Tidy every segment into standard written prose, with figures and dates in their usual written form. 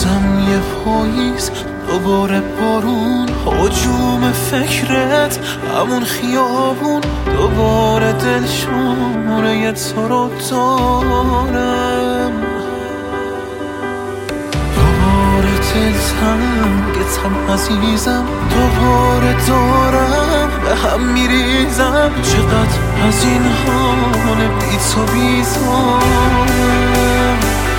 بازم یه پاییز، دوباره بارون، هجوم فکرت، همون خیابون، دوباره دل شوره تو رو دارم، دوباره دلتنگتم عزیزم، دوباره دارم به هم میریزم. چقدر از این حال بی تو بیزارم.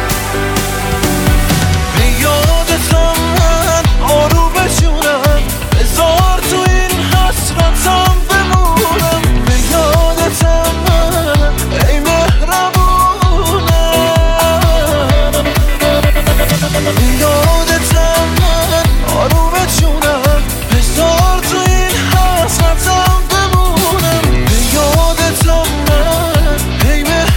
به یادتم من آروم بجونم، بذار تو این حسرتم بمونم. به یادتم من ای مهربونم، به یادتم من آروم بجونم، بذار تو این حسرتم بمونم. به یادتم من ای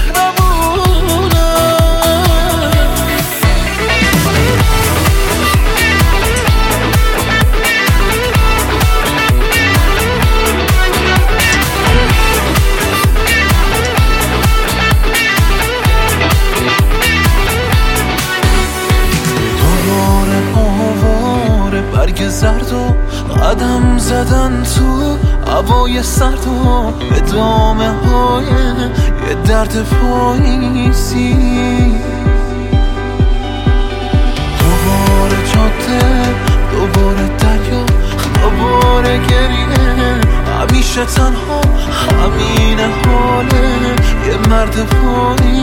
برگ زرد و قدم زدن تو هوای سرد و ادامه های یه درد پاییزی. دوباره جاده، دوباره دریا، دوباره گریه، همیشه تنها، همین حاله یه مرد پاییزی.